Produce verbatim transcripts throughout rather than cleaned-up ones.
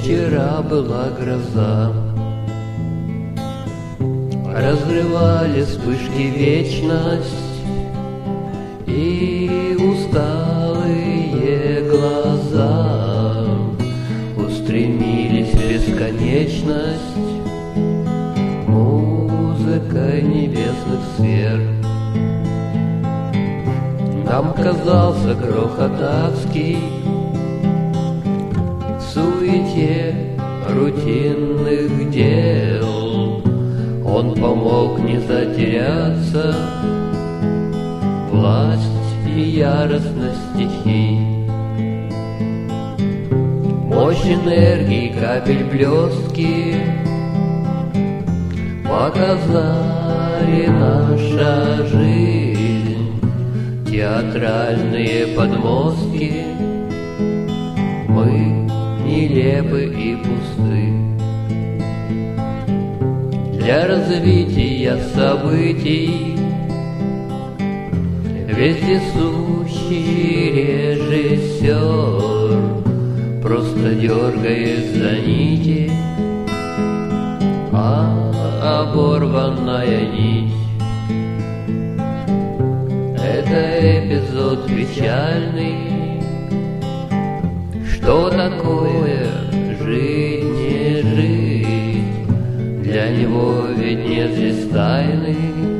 вчера была гроза. Разрывали вспышки вечность и усталые глаза устремились в бесконечность музыкой небесных сфер. Нам казался грохот адский в суете рутинных дел. Он помог не затеряться, власть и яростность стихий. Мощь энергии капель блестки показали наша жизнь. Театральные подмостки, мы нелепы и пусты. Для развития событий вездесущий режиссер просто дергает за нити, а оборванная нить — это эпизод печальный. Что такое жить, не жить? Для него ведь нет здесь тайны.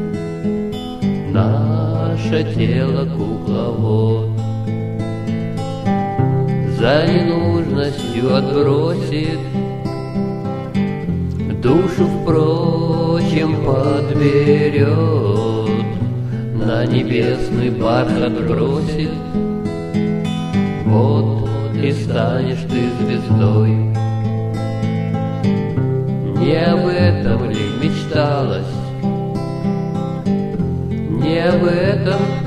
Наше тело кукловод за ненужностью отбросит, душу, впрочем, подберет, на небесный бархат бросит. Вот и станешь ты звездой. Не об этом ли мечталось? Не об этом